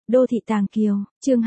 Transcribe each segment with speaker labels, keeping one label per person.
Speaker 1: Đô thị Tàng Kiều, chương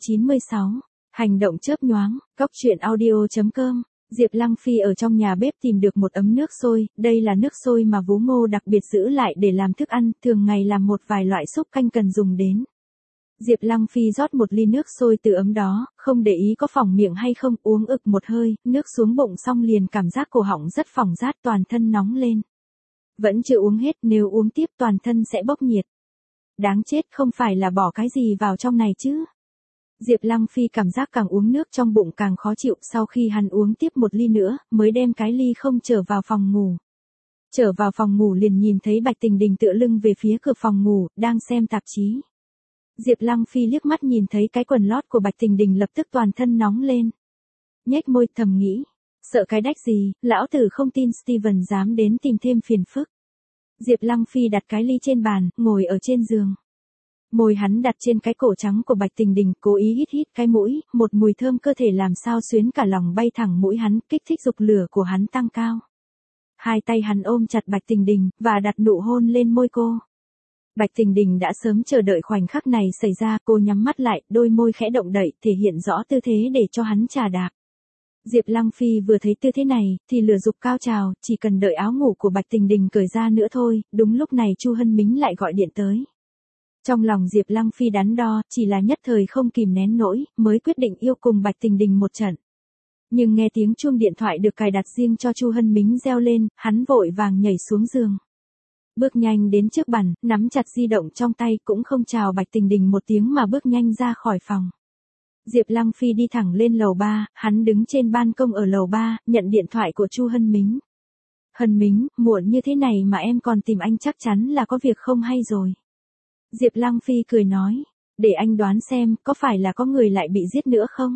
Speaker 1: 296. Hành động chớp nhoáng, Cóc truyện audio.com. Diệp Lăng Phi ở trong nhà bếp tìm được một ấm nước sôi, đây là nước sôi mà Vú Ngô đặc biệt giữ lại để làm thức ăn, thường ngày làm một vài loại súp canh cần dùng đến. Diệp Lăng Phi rót một ly nước sôi từ ấm đó, không để ý có phỏng miệng hay không, uống ực một hơi, nước xuống bụng xong liền cảm giác cổ họng rất phỏng rát, toàn thân nóng lên. Vẫn chưa uống hết, nếu uống tiếp toàn thân sẽ bốc nhiệt. Đáng chết, không phải là bỏ cái gì vào trong này chứ. Diệp Lăng Phi cảm giác càng uống nước trong bụng càng khó chịu, sau khi hắn uống tiếp một ly nữa, mới đem cái ly không trở vào phòng ngủ. Trở vào phòng ngủ liền nhìn thấy Bạch Tình Đình tựa lưng về phía cửa phòng ngủ, đang xem tạp chí. Diệp Lăng Phi liếc mắt nhìn thấy cái quần lót của Bạch Tình Đình lập tức toàn thân nóng lên. Nhếch môi thầm nghĩ, sợ cái đách gì, lão tử không tin Steven dám đến tìm thêm phiền phức. Diệp Lăng Phi đặt cái ly trên bàn, ngồi ở trên giường. Môi hắn đặt trên cái cổ trắng của Bạch Tình Đình, cố ý hít cái mũi, một mùi thơm cơ thể làm sao xuyến cả lòng bay thẳng mũi hắn, kích thích dục lửa của hắn tăng cao. Hai tay hắn ôm chặt Bạch Tình Đình, và đặt nụ hôn lên môi cô. Bạch Tình Đình đã sớm chờ đợi khoảnh khắc này xảy ra, cô nhắm mắt lại, đôi môi khẽ động đậy, thể hiện rõ tư thế để cho hắn trà đạp. Diệp Lăng Phi vừa thấy tư thế này, thì lửa dục cao trào, chỉ cần đợi áo ngủ của Bạch Tình Đình cởi ra nữa thôi, đúng lúc này Chu Hân Mính lại gọi điện tới. Trong lòng Diệp Lăng Phi đắn đo, chỉ là nhất thời không kìm nén nổi, mới quyết định yêu cùng Bạch Tình Đình một trận. Nhưng nghe tiếng chuông điện thoại được cài đặt riêng cho Chu Hân Mính reo lên, hắn vội vàng nhảy xuống giường. Bước nhanh đến trước bàn, nắm chặt di động trong tay, cũng không chào Bạch Tình Đình một tiếng mà bước nhanh ra khỏi phòng. Diệp Lăng Phi đi thẳng lên lầu 3, hắn đứng trên ban công ở lầu 3, nhận điện thoại của Chu Hân Mính. Hân Mính, muộn như thế này mà em còn tìm anh chắc chắn là có việc không hay rồi. Diệp Lăng Phi cười nói, để anh đoán xem, có phải là có người lại bị giết nữa không?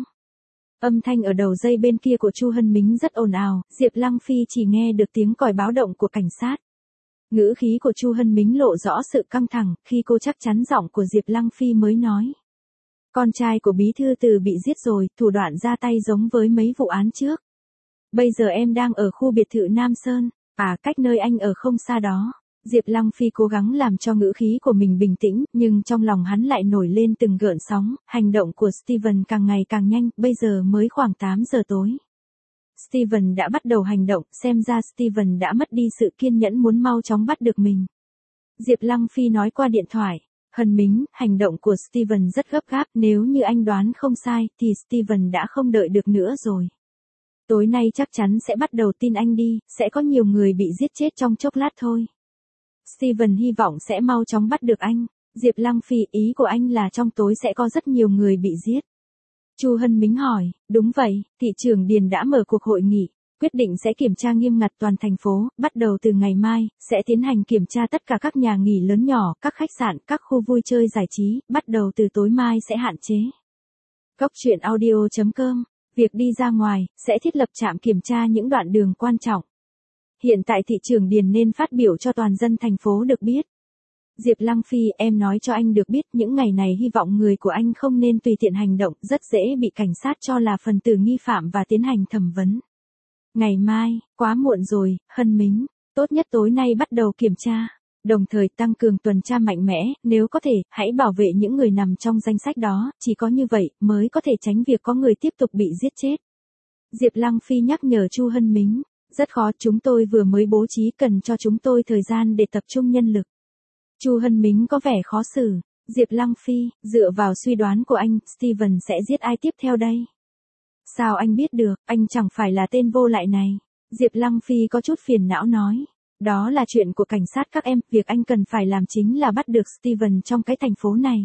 Speaker 1: Âm thanh ở đầu dây bên kia của Chu Hân Mính rất ồn ào, Diệp Lăng Phi chỉ nghe được tiếng còi báo động của cảnh sát. Ngữ khí của Chu Hân Mính lộ rõ sự căng thẳng, khi cô chắc chắn giọng của Diệp Lăng Phi mới nói. Con trai của bí thư Từ bị giết rồi, thủ đoạn ra tay giống với mấy vụ án trước. Bây giờ em đang ở khu biệt thự Nam Sơn, cách nơi anh ở không xa đó. Diệp Lăng Phi cố gắng làm cho ngữ khí của mình bình tĩnh, nhưng trong lòng hắn lại nổi lên từng gợn sóng, hành động của Steven càng ngày càng nhanh, bây giờ mới khoảng 8 giờ tối. Steven đã bắt đầu hành động, xem ra Steven đã mất đi sự kiên nhẫn muốn mau chóng bắt được mình. Diệp Lăng Phi nói qua điện thoại, Hân Mính, hành động của Steven rất gấp gáp, nếu như anh đoán không sai, thì Steven đã không đợi được nữa rồi. Tối nay chắc chắn sẽ bắt đầu tin anh đi, sẽ có nhiều người bị giết chết trong chốc lát thôi. Steven hy vọng sẽ mau chóng bắt được anh. Diệp Lăng Phi, ý của anh là trong tối sẽ có rất nhiều người bị giết. Chu Hân Mính hỏi, đúng vậy, thị trưởng Điền đã mở cuộc hội nghị, quyết định sẽ kiểm tra nghiêm ngặt toàn thành phố, bắt đầu từ ngày mai, sẽ tiến hành kiểm tra tất cả các nhà nghỉ lớn nhỏ, các khách sạn, các khu vui chơi giải trí, bắt đầu từ tối mai sẽ hạn chế. Cóc truyện audio.com, việc đi ra ngoài, sẽ thiết lập trạm kiểm tra những đoạn đường quan trọng. Hiện tại thị trưởng Điền nên phát biểu cho toàn dân thành phố được biết. Diệp Lăng Phi, em nói cho anh được biết, những ngày này hy vọng người của anh không nên tùy tiện hành động, rất dễ bị cảnh sát cho là phần tử nghi phạm và tiến hành thẩm vấn. Ngày mai, quá muộn rồi, Hân Mính, tốt nhất tối nay bắt đầu kiểm tra, đồng thời tăng cường tuần tra mạnh mẽ, nếu có thể, hãy bảo vệ những người nằm trong danh sách đó, chỉ có như vậy mới có thể tránh việc có người tiếp tục bị giết chết. Diệp Lăng Phi nhắc nhở Chu Hân Mính, rất khó, chúng tôi vừa mới bố trí, cần cho chúng tôi thời gian để tập trung nhân lực. Chu Hân Mính có vẻ khó xử. Diệp Lăng Phi, dựa vào suy đoán của anh, Steven sẽ giết ai tiếp theo đây? Sao anh biết được, anh chẳng phải là tên vô lại này. Diệp Lăng Phi có chút phiền não nói. Đó là chuyện của cảnh sát các em, việc anh cần phải làm chính là bắt được Steven trong cái thành phố này.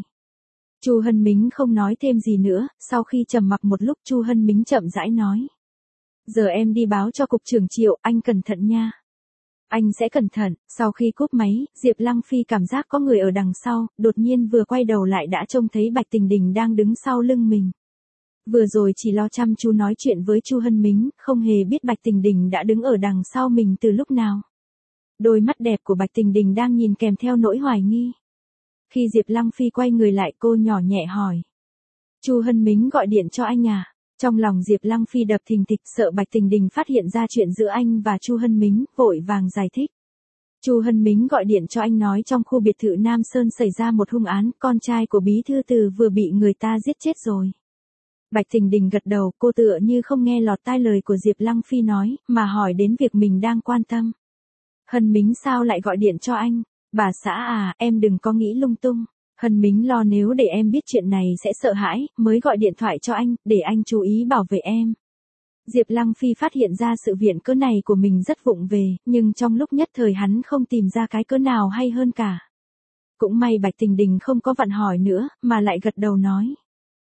Speaker 1: Chu Hân Mính không nói thêm gì nữa, sau khi trầm mặc một lúc Chu Hân Mính chậm rãi nói. Giờ em đi báo cho cục trưởng Triệu, anh cẩn thận nha. Anh sẽ cẩn thận. Sau khi cúp máy, Diệp Lăng Phi cảm giác có người ở đằng sau, đột nhiên vừa quay đầu lại đã trông thấy Bạch Tình Đình đang đứng sau lưng mình. Vừa rồi chỉ lo chăm chú nói chuyện với Chu Hân Mính, không hề biết Bạch Tình Đình đã đứng ở đằng sau mình từ lúc nào. Đôi mắt đẹp của Bạch Tình Đình đang nhìn kèm theo nỗi hoài nghi. Khi Diệp Lăng Phi quay người lại, cô nhỏ nhẹ hỏi. Chu Hân Mính gọi điện cho anh à? Trong lòng Diệp Lăng Phi đập thình thịch, sợ Bạch Tình Đình phát hiện ra chuyện giữa anh và Chu Hân Mính, vội vàng giải thích. Chu Hân Mính gọi điện cho anh nói trong khu biệt thự Nam Sơn xảy ra một hung án, con trai của bí thư Từ vừa bị người ta giết chết rồi. Bạch Thình Đình gật đầu, cô tựa như không nghe lọt tai lời của Diệp Lăng Phi nói, mà hỏi đến việc mình đang quan tâm. Hân Mính sao lại gọi điện cho anh? Bà xã à, em đừng có nghĩ lung tung. Hân Mính lo nếu để em biết chuyện này sẽ sợ hãi, mới gọi điện thoại cho anh, để anh chú ý bảo vệ em. Diệp Lăng Phi phát hiện ra sự viện cớ này của mình rất vụng về, nhưng trong lúc nhất thời hắn không tìm ra cái cớ nào hay hơn cả. Cũng may Bạch Thình Đình không có vặn hỏi nữa, mà lại gật đầu nói.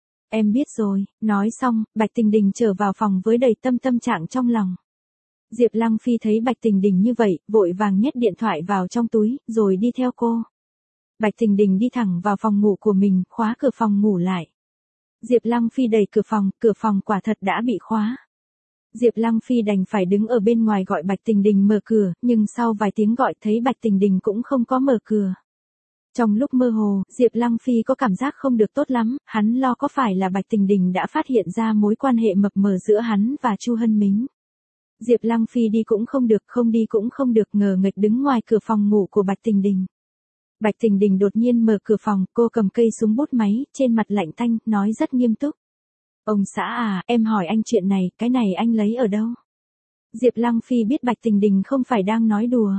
Speaker 1: Em biết rồi, nói xong, Bạch Thình Đình trở vào phòng với đầy tâm trạng trong lòng. Diệp Lăng Phi thấy Bạch Thình Đình như vậy, vội vàng nhét điện thoại vào trong túi, rồi đi theo cô. Bạch Thình Đình đi thẳng vào phòng ngủ của mình, khóa cửa phòng ngủ lại. Diệp Lăng Phi đẩy cửa phòng quả thật đã bị khóa. Diệp Lăng Phi đành phải đứng ở bên ngoài gọi Bạch Thình Đình mở cửa, nhưng sau vài tiếng gọi thấy Bạch Thình Đình cũng không có mở cửa. Trong lúc mơ hồ, Diệp Lăng Phi có cảm giác không được tốt lắm, hắn lo có phải là Bạch Thình Đình đã phát hiện ra mối quan hệ mập mờ giữa hắn và Chu Hân Mính. Diệp Lăng Phi đi cũng không được, không đi cũng không được, ngờ nghệch đứng ngoài cửa phòng ngủ của Bạch Thình Đình. Bạch Thình Đình đột nhiên mở cửa phòng, cô cầm cây súng bút máy, trên mặt lạnh tanh, nói rất nghiêm túc. Ông xã à, em hỏi anh chuyện này, cái này anh lấy ở đâu? Diệp Lăng Phi biết Bạch Thình Đình không phải đang nói đùa.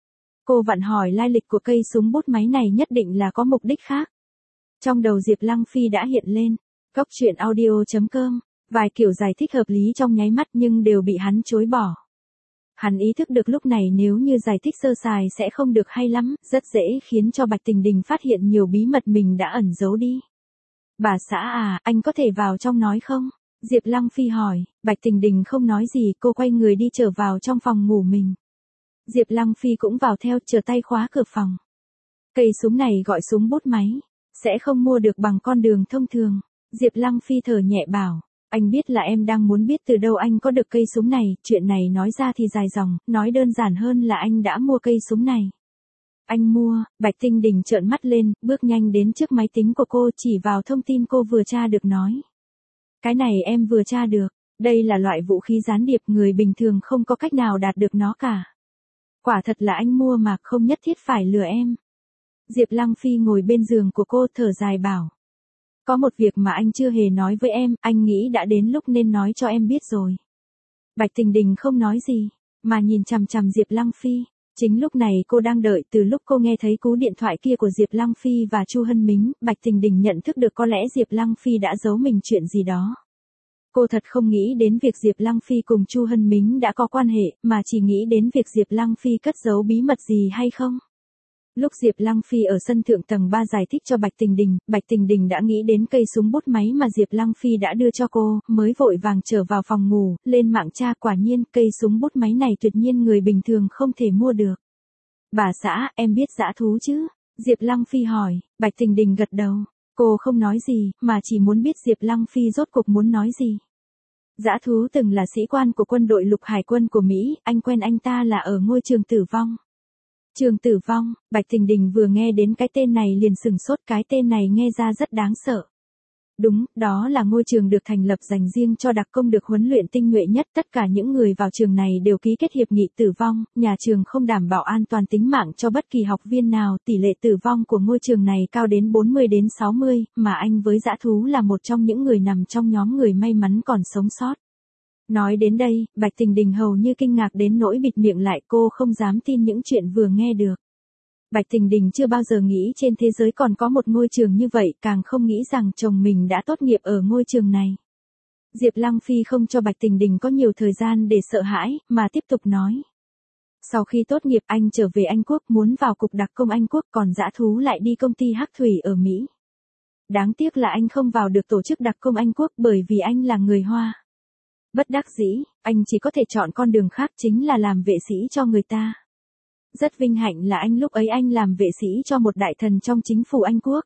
Speaker 1: Cô vặn hỏi lai lịch của cây súng bút máy này nhất định là có mục đích khác. Trong đầu Diệp Lăng Phi đã hiện lên. Góc truyện audio.com, vài kiểu giải thích hợp lý trong nháy mắt nhưng đều bị hắn chối bỏ. Hắn ý thức được lúc này nếu như giải thích sơ sài sẽ không được hay lắm, rất dễ khiến cho Bạch Thình Đình phát hiện nhiều bí mật mình đã ẩn giấu đi. Bà xã à, anh có thể vào trong nói không? Diệp Lăng Phi hỏi. Bạch Thình Đình không nói gì, cô quay người đi trở vào trong phòng ngủ mình. Diệp Lăng Phi cũng vào theo, trở tay khóa cửa phòng. Cây súng này gọi súng bút máy, sẽ không mua được bằng con đường thông thường. Diệp Lăng Phi thở nhẹ bảo, anh biết là em đang muốn biết từ đâu anh có được cây súng này, chuyện này nói ra thì dài dòng, nói đơn giản hơn là anh đã mua cây súng này. Anh mua, Bạch Thình Đình trợn mắt lên, bước nhanh đến trước máy tính của cô, chỉ vào thông tin cô vừa tra được nói. Cái này em vừa tra được, đây là loại vũ khí gián điệp, người bình thường không có cách nào đạt được nó cả. Quả thật là anh mua mà, không nhất thiết phải lừa em. Diệp Lăng Phi ngồi bên giường của cô thở dài bảo. Có một việc mà anh chưa hề nói với em, anh nghĩ đã đến lúc nên nói cho em biết rồi. Bạch Thình Đình không nói gì, mà nhìn chằm chằm Diệp Lăng Phi. Chính lúc này cô đang đợi, từ lúc cô nghe thấy cú điện thoại kia của Diệp Lăng Phi và Chu Hân Mính, Bạch Thình Đình nhận thức được có lẽ Diệp Lăng Phi đã giấu mình chuyện gì đó. Cô thật không nghĩ đến việc Diệp Lăng Phi cùng Chu Hân Mính đã có quan hệ, mà chỉ nghĩ đến việc Diệp Lăng Phi cất giấu bí mật gì hay không. Lúc Diệp Lăng Phi ở sân thượng tầng 3 giải thích cho Bạch Thình Đình đã nghĩ đến cây súng bút máy mà Diệp Lăng Phi đã đưa cho cô, mới vội vàng trở vào phòng ngủ, lên mạng tra, quả nhiên cây súng bút máy này tuyệt nhiên người bình thường không thể mua được. Bà xã, em biết dã thú chứ? Diệp Lăng Phi hỏi. Bạch Thình Đình gật đầu. Cô không nói gì, mà chỉ muốn biết Diệp Lăng Phi rốt cuộc muốn nói gì. Dã thú từng là sĩ quan của quân đội lục hải quân của Mỹ, anh quen anh ta là ở ngôi trường Tử Vong. Trường Tử Vong, Bạch Thình Đình vừa nghe đến cái tên này liền sửng sốt, cái tên này nghe ra rất đáng sợ. Đúng, đó là ngôi trường được thành lập dành riêng cho đặc công được huấn luyện tinh nhuệ nhất, tất cả những người vào trường này đều ký kết hiệp nghị tử vong, nhà trường không đảm bảo an toàn tính mạng cho bất kỳ học viên nào, tỷ lệ tử vong của ngôi trường này cao đến 40 đến 60, mà anh với dã thú là một trong những người nằm trong nhóm người may mắn còn sống sót. Nói đến đây, Bạch Thình Đình hầu như kinh ngạc đến nỗi bịt miệng lại, cô không dám tin những chuyện vừa nghe được. Bạch Thình Đình chưa bao giờ nghĩ trên thế giới còn có một ngôi trường như vậy, càng không nghĩ rằng chồng mình đã tốt nghiệp ở ngôi trường này. Diệp Lăng Phi không cho Bạch Thình Đình có nhiều thời gian để sợ hãi, mà tiếp tục nói. Sau khi tốt nghiệp anh trở về Anh Quốc, muốn vào cục đặc công Anh Quốc, còn dã thú lại đi công ty Hắc Thủy ở Mỹ. Đáng tiếc là anh không vào được tổ chức đặc công Anh Quốc bởi vì anh là người Hoa. Bất đắc dĩ, anh chỉ có thể chọn con đường khác, chính là làm vệ sĩ cho người ta. Rất vinh hạnh là lúc ấy anh làm vệ sĩ cho một đại thần trong chính phủ Anh Quốc.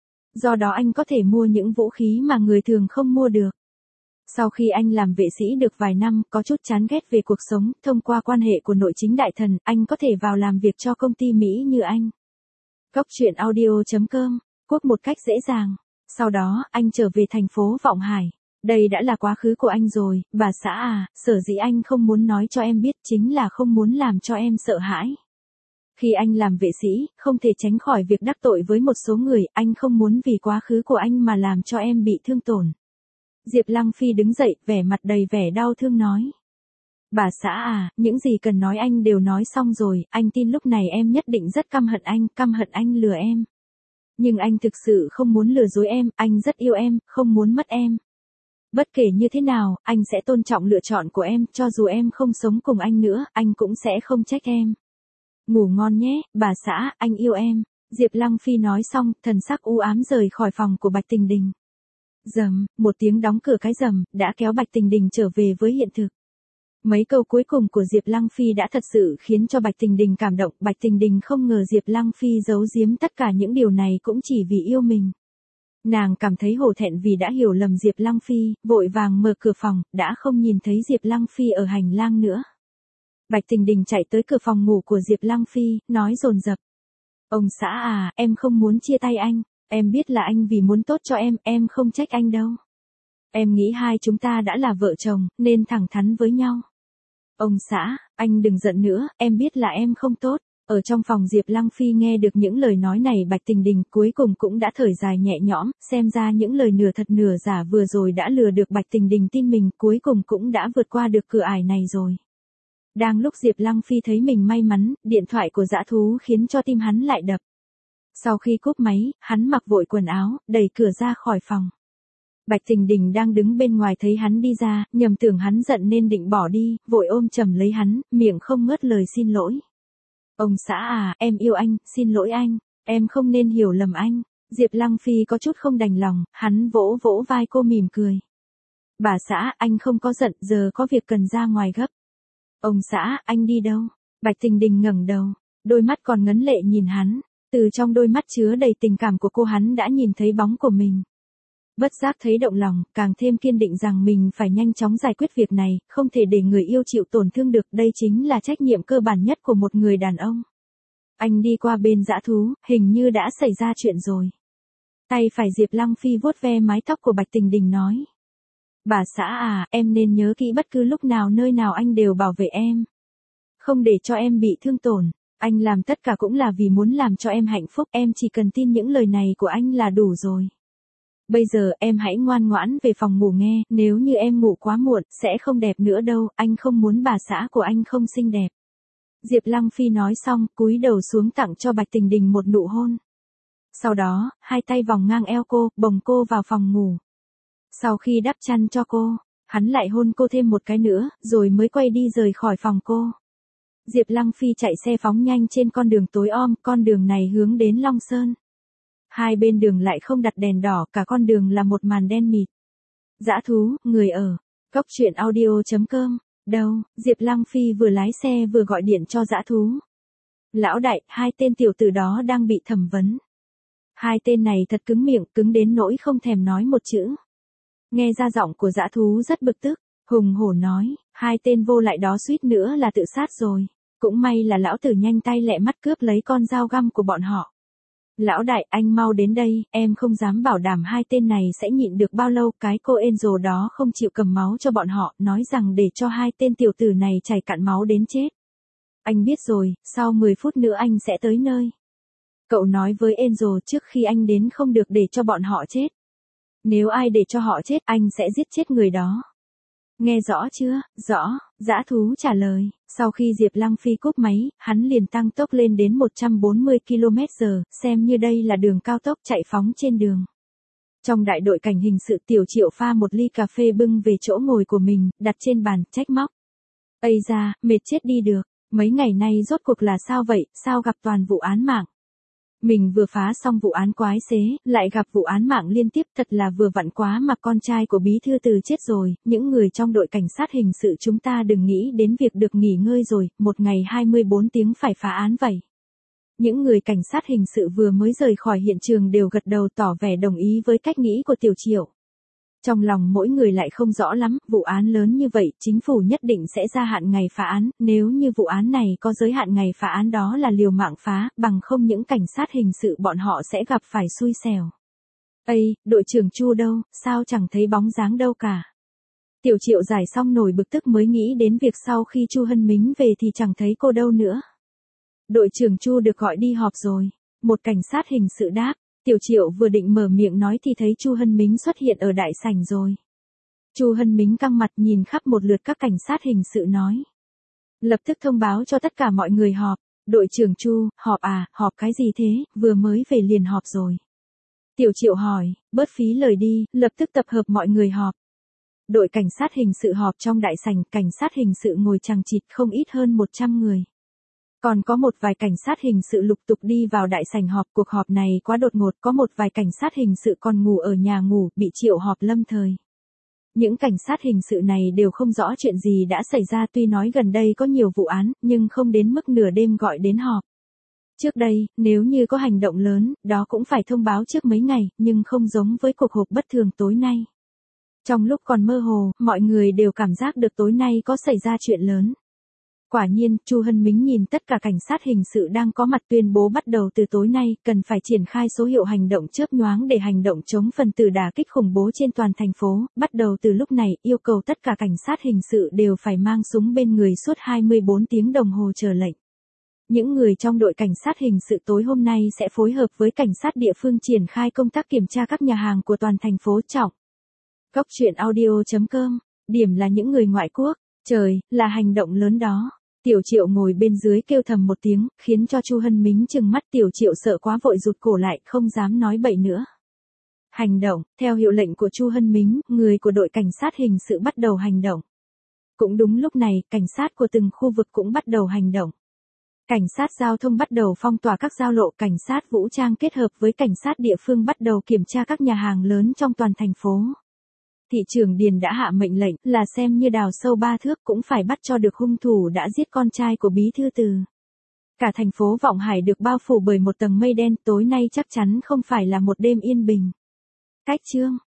Speaker 1: Do đó anh có thể mua những vũ khí mà người thường không mua được. Sau khi anh làm vệ sĩ được vài năm, có chút chán ghét về cuộc sống, thông qua quan hệ của nội chính đại thần, anh có thể vào làm việc cho công ty Mỹ như anh. Góc truyện audio.com, Quốc một cách dễ dàng. Sau đó, anh trở về thành phố Vọng Hải. Đây đã là quá khứ của anh rồi, bà xã à, sở dĩ anh không muốn nói cho em biết chính là không muốn làm cho em sợ hãi. Khi anh làm vệ sĩ, không thể tránh khỏi việc đắc tội với một số người, anh không muốn vì quá khứ của anh mà làm cho em bị thương tổn. Diệp Lăng Phi đứng dậy, vẻ mặt đầy vẻ đau thương nói. Bà xã à, những gì cần nói anh đều nói xong rồi, anh tin lúc này em nhất định rất căm hận anh lừa em. Nhưng anh thực sự không muốn lừa dối em, anh rất yêu em, không muốn mất em. Bất kể như thế nào, anh sẽ tôn trọng lựa chọn của em, cho dù em không sống cùng anh nữa, anh cũng sẽ không trách em. Ngủ ngon nhé, bà xã, anh yêu em. Diệp Lăng Phi nói xong, thần sắc u ám rời khỏi phòng của Bạch Tình Đình. Rầm, một tiếng đóng cửa cái rầm, đã kéo Bạch Tình Đình trở về với hiện thực. Mấy câu cuối cùng của Diệp Lăng Phi đã thật sự khiến cho Bạch Tình Đình cảm động. Bạch Tình Đình không ngờ Diệp Lăng Phi giấu giếm tất cả những điều này cũng chỉ vì yêu mình. Nàng cảm thấy hổ thẹn vì đã hiểu lầm Diệp Lăng Phi, vội vàng mở cửa phòng, đã không nhìn thấy Diệp Lăng Phi ở hành lang nữa. Bạch Tình Đình chạy tới cửa phòng ngủ của Diệp Lăng Phi, nói dồn dập. Ông xã à, em không muốn chia tay anh, em biết là anh vì muốn tốt cho em không trách anh đâu. Em nghĩ hai chúng ta đã là vợ chồng, nên thẳng thắn với nhau. Ông xã, anh đừng giận nữa, em biết là em không tốt. Ở trong phòng Diệp Lăng Phi nghe được những lời nói này Bạch Tình Đình cuối cùng cũng đã thở dài nhẹ nhõm, xem ra những lời nửa thật nửa giả vừa rồi đã lừa được Bạch Tình Đình tin mình, cuối cùng cũng đã vượt qua được cửa ải này rồi. Đang lúc Diệp Lăng Phi thấy mình may mắn, điện thoại của dã thú khiến cho tim hắn lại đập. Sau khi cúp máy, hắn mặc vội quần áo, đẩy cửa ra khỏi phòng. Bạch Tình Đình đang đứng bên ngoài thấy hắn đi ra, nhầm tưởng hắn giận nên định bỏ đi, vội ôm chầm lấy hắn, miệng không ngớt lời xin lỗi. Ông xã à, em yêu anh, xin lỗi anh, em không nên hiểu lầm anh. Diệp Lăng Phi có chút không đành lòng, hắn vỗ vỗ vai cô mỉm cười. Bà xã, anh không có giận, giờ có việc cần ra ngoài gấp. Ông xã, anh đi đâu? Bạch Tình Đình ngẩng đầu, đôi mắt còn ngấn lệ nhìn hắn, từ trong đôi mắt chứa đầy tình cảm của cô hắn đã nhìn thấy bóng của mình. Bất giác thấy động lòng, càng thêm kiên định rằng mình phải nhanh chóng giải quyết việc này, không thể để người yêu chịu tổn thương được, đây chính là trách nhiệm cơ bản nhất của một người đàn ông. Anh đi qua bên dã thú, hình như đã xảy ra chuyện rồi. Tay phải Diệp Lăng Phi vuốt ve mái tóc của Bạch Tình Đình nói. Bà xã à, em nên nhớ kỹ bất cứ lúc nào nơi nào anh đều bảo vệ em. Không để cho em bị thương tổn, anh làm tất cả cũng là vì muốn làm cho em hạnh phúc, em chỉ cần tin những lời này của anh là đủ rồi. Bây giờ em hãy ngoan ngoãn về phòng ngủ nghe, nếu như em ngủ quá muộn, sẽ không đẹp nữa đâu, anh không muốn bà xã của anh không xinh đẹp. Diệp Lăng Phi nói xong, cúi đầu xuống tặng cho Bạch Tình Đình một nụ hôn. Sau đó, hai tay vòng ngang eo cô, bồng cô vào phòng ngủ. Sau khi đắp chăn cho cô, hắn lại hôn cô thêm một cái nữa, rồi mới quay đi rời khỏi phòng cô. Diệp Lăng Phi chạy xe phóng nhanh trên con đường tối om, con đường này hướng đến Long Sơn. Hai bên đường lại không đặt đèn đỏ, cả con đường là một màn đen mịt. Dã thú, người ở. Cốc truyện audio.com. Đâu, Diệp Lăng Phi vừa lái xe vừa gọi điện cho dã thú. Lão đại, hai tên tiểu tử đó đang bị thẩm vấn. Hai tên này thật cứng miệng, cứng đến nỗi không thèm nói một chữ. Nghe ra giọng của dã thú rất bực tức, hùng hổ nói, hai tên vô lại đó suýt nữa là tự sát rồi. Cũng may là lão tử nhanh tay lẹ mắt cướp lấy con dao găm của bọn họ. Lão đại, anh mau đến đây, em không dám bảo đảm hai tên này sẽ nhịn được bao lâu, cái cô Angel đó không chịu cầm máu cho bọn họ, nói rằng để cho hai tên tiểu tử này chảy cạn máu đến chết. Anh biết rồi, sau 10 phút nữa anh sẽ tới nơi. Cậu nói với Angel trước khi anh đến không được để cho bọn họ chết. Nếu ai để cho họ chết, anh sẽ giết chết người đó. Nghe rõ chưa? Rõ, dã thú trả lời. Sau khi Diệp Lăng Phi cúp máy, hắn liền tăng tốc lên đến 140 km/h, xem như đây là đường cao tốc chạy phóng trên đường. Trong đại đội cảnh hình sự Tiểu Triệu pha một ly cà phê bưng về chỗ ngồi của mình, đặt trên bàn, trách móc. Ây da, mệt chết đi được, mấy ngày nay rốt cuộc là sao vậy, sao gặp toàn vụ án mạng. Mình vừa phá xong vụ án quái xế, lại gặp vụ án mạng liên tiếp, thật là vừa vặn quá mà con trai của bí thư từ chết rồi, những người trong đội cảnh sát hình sự chúng ta đừng nghĩ đến việc được nghỉ ngơi rồi, một ngày 24 tiếng phải phá án vậy. Những người cảnh sát hình sự vừa mới rời khỏi hiện trường đều gật đầu tỏ vẻ đồng ý với cách nghĩ của Tiểu Triệu. Trong lòng mỗi người lại không rõ lắm, vụ án lớn như vậy, chính phủ nhất định sẽ gia hạn ngày phá án, nếu như vụ án này có giới hạn ngày phá án đó là liều mạng phá, bằng không những cảnh sát hình sự bọn họ sẽ gặp phải xui xẻo. Ây, đội trưởng Chu đâu, sao chẳng thấy bóng dáng đâu cả. Tiểu Triệu giải xong nổi bực tức mới nghĩ đến việc sau khi Chu Hân Mính về thì chẳng thấy cô đâu nữa. Đội trưởng Chu được gọi đi họp rồi. Một cảnh sát hình sự đáp. Tiểu Triệu vừa định mở miệng nói thì thấy Chu Hân Mính xuất hiện ở đại sảnh rồi. Chu Hân Mính căng mặt nhìn khắp một lượt các cảnh sát hình sự nói. Lập tức thông báo cho tất cả mọi người họp. Đội trưởng Chu, họp à, họp cái gì thế, vừa mới về liền họp rồi. Tiểu Triệu hỏi, bớt phí lời đi, lập tức tập hợp mọi người họp. Đội cảnh sát hình sự họp trong đại sảnh, cảnh sát hình sự ngồi chằng chịt không ít hơn 100 người. Còn có một vài cảnh sát hình sự lục tục đi vào đại sảnh họp, cuộc họp này quá đột ngột, có một vài cảnh sát hình sự còn ngủ ở nhà ngủ, bị triệu họp lâm thời. Những cảnh sát hình sự này đều không rõ chuyện gì đã xảy ra, tuy nói gần đây có nhiều vụ án, nhưng không đến mức nửa đêm gọi đến họp. Trước đây, nếu như có hành động lớn, đó cũng phải thông báo trước mấy ngày, nhưng không giống với cuộc họp bất thường tối nay. Trong lúc còn mơ hồ, mọi người đều cảm giác được tối nay có xảy ra chuyện lớn. Quả nhiên, Chu Hân Mính nhìn tất cả cảnh sát hình sự đang có mặt tuyên bố bắt đầu từ tối nay, cần phải triển khai số hiệu hành động chớp nhoáng để hành động chống phần tử đả kích khủng bố trên toàn thành phố. Bắt đầu từ lúc này, yêu cầu tất cả cảnh sát hình sự đều phải mang súng bên người suốt 24 tiếng đồng hồ chờ lệnh. Những người trong đội cảnh sát hình sự tối hôm nay sẽ phối hợp với cảnh sát địa phương triển khai công tác kiểm tra các nhà hàng của toàn thành phố trọng. Góc truyện audio.com, điểm là những người ngoại quốc, trời, là hành động lớn đó. Tiểu Triệu ngồi bên dưới kêu thầm một tiếng, khiến cho Chu Hân Mính trừng mắt. Tiểu Triệu sợ quá vội rụt cổ lại, không dám nói bậy nữa. Hành động, theo hiệu lệnh của Chu Hân Mính, người của đội cảnh sát hình sự bắt đầu hành động. Cũng đúng lúc này, cảnh sát của từng khu vực cũng bắt đầu hành động. Cảnh sát giao thông bắt đầu phong tỏa các giao lộ, cảnh sát vũ trang kết hợp với cảnh sát địa phương bắt đầu kiểm tra các nhà hàng lớn trong toàn thành phố. Thị trưởng Điền đã hạ mệnh lệnh là xem như đào sâu 3 thước cũng phải bắt cho được hung thủ đã giết con trai của bí thư Từ. Cả thành phố Vọng Hải được bao phủ bởi một tầng mây đen, tối nay chắc chắn không phải là một đêm yên bình. Cách chương